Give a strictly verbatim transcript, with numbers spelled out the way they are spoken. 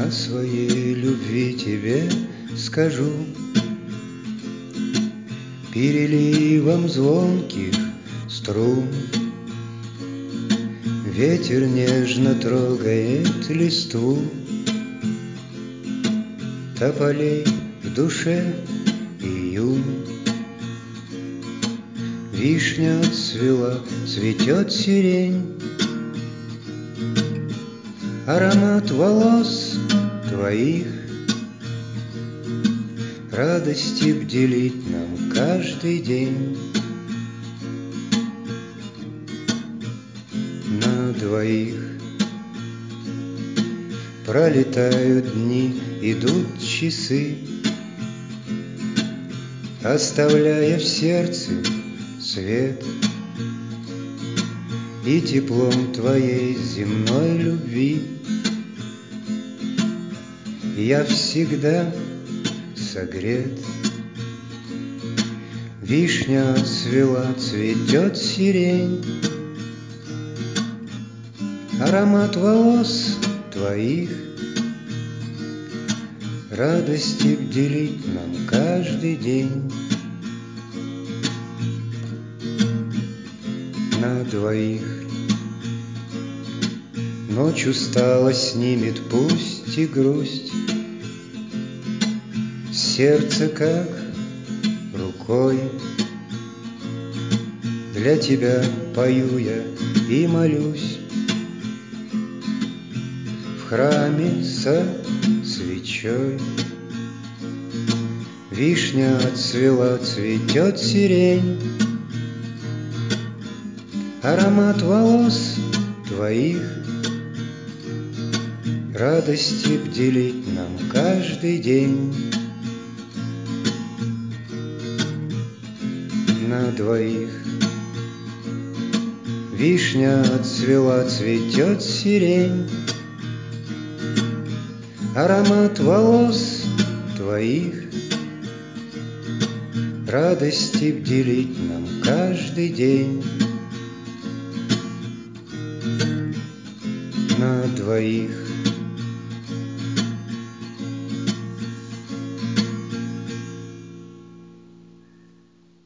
о своей любви тебе скажу переливом звонких струн. Ветер нежно трогает листву тополей, в душе июнь. Вишня отцвела, цветет сирень, аромат волос твоих радости бделит нам каждый день. На двоих пролетают дни, идут часы, оставляя в сердце свет и теплом твоей земной любви. Я всегда согрет. Вишня отцвела, цветет сирень, аромат волос твоих радости бделит нам каждый день. На двоих ночь устала снимет пусть и грусть, сердце как рукой. Для тебя пою я и молюсь в храме со свечой. Вишня отцвела, цветет сирень, аромат волос твоих радости бделит нам каждый день. На двоих вишня отцвела, цветет сирень, аромат волос твоих радости бделит нам каждый день. На двоих